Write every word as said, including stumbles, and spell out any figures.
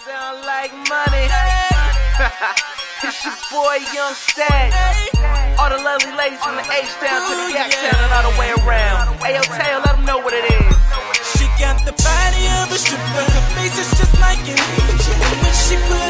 Sound like money. It's your boy Young Stag. All the lovely ladies from the H-Town to the Yak-Town and all the way around. Ayo, Tail, let them know what it is. She got the body of a stripper, her face is just like an angel. When she put